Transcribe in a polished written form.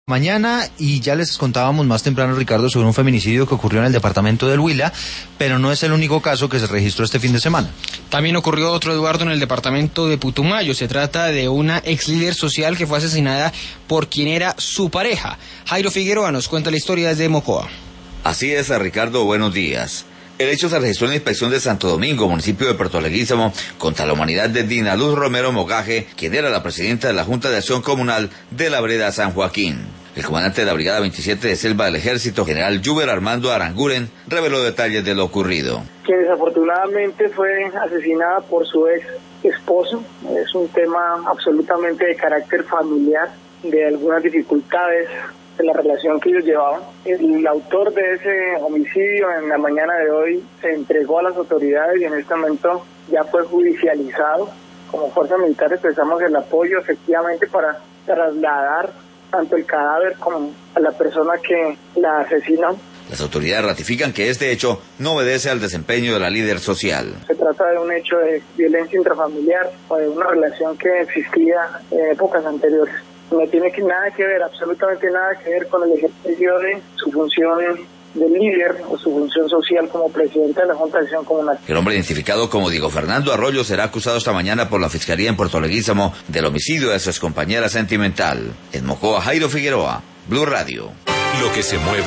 Mañana, y ya les contábamos más temprano, Ricardo, sobre un feminicidio que ocurrió en el departamento del Huila, pero no es el único caso que se registró este fin de semana. También ocurrió otro, Eduardo, en el departamento de Putumayo. Se trata de una ex líder social que fue asesinada por quien era su pareja. Jairo Figueroa nos cuenta la historia desde Mocoa. Así es, Ricardo, buenos días. El hecho se registró en la inspección de Santo Domingo, municipio de Puerto Leguízamo, contra la humanidad de Dina Luz Romero Mogaje, quien era la presidenta de la Junta de Acción Comunal de la Vereda San Joaquín. El comandante de la Brigada 27 de Selva del Ejército, general Yuber Armando Aranguren, reveló detalles de lo ocurrido. Que desafortunadamente fue asesinada por su ex esposo. Es un tema absolutamente de carácter familiar, de algunas dificultades de la relación que ellos llevaban. El autor de ese homicidio en la mañana de hoy se entregó a las autoridades y en este momento ya fue judicializado. Como fuerza militar expresamos el apoyo efectivamente para trasladar tanto el cadáver como a la persona que la asesinó. Las autoridades ratifican que este hecho no obedece al desempeño de la líder social. Se trata de un hecho de violencia intrafamiliar o de una relación que existía en épocas anteriores. No tiene nada que ver, absolutamente nada que ver con el ejercicio de su función de líder o su función social como presidente de la Junta de Acción Comunal. El hombre identificado como Diego Fernando Arroyo será acusado esta mañana por la Fiscalía en Puerto Leguízamo del homicidio de su excompañera sentimental. En Mocoa, Jairo Figueroa, Blue Radio. Lo que se mueve